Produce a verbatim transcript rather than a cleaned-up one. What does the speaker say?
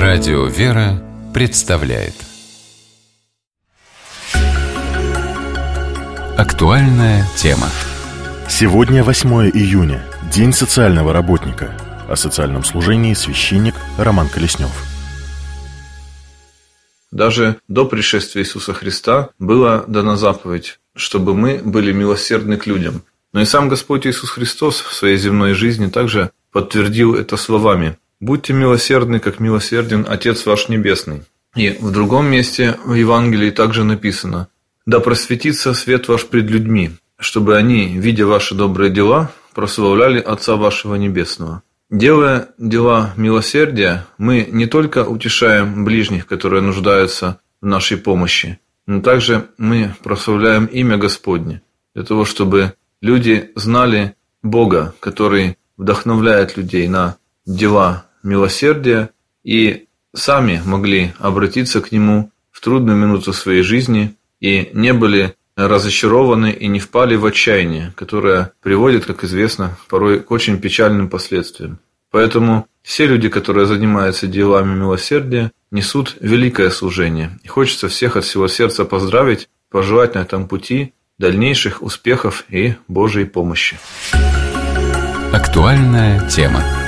Радио «Вера» представляет актуальная тема. Сегодня восьмое июня, День социального работника. О социальном служении священник Роман Колеснев. Даже до пришествия Иисуса Христа была дана заповедь, чтобы мы были милосердны к людям. Но и сам Господь Иисус Христос в своей земной жизни также подтвердил это словами: «Будьте милосердны, как милосерден Отец ваш Небесный». И в другом месте в Евангелии также написано: «Да просветится свет ваш пред людьми, чтобы они, видя ваши добрые дела, прославляли Отца вашего Небесного». Делая дела милосердия, мы не только утешаем ближних, которые нуждаются в нашей помощи, но также мы прославляем имя Господне, для того, чтобы люди знали Бога, который вдохновляет людей на дела милосердия, и сами могли обратиться к Нему в трудную минуту своей жизни и не были разочарованы и не впали в отчаяние, которое приводит, как известно, порой к очень печальным последствиям. Поэтому все люди, которые занимаются делами милосердия, несут великое служение. И хочется всех от всего сердца поздравить, пожелать на этом пути дальнейших успехов и Божьей помощи. Актуальная тема.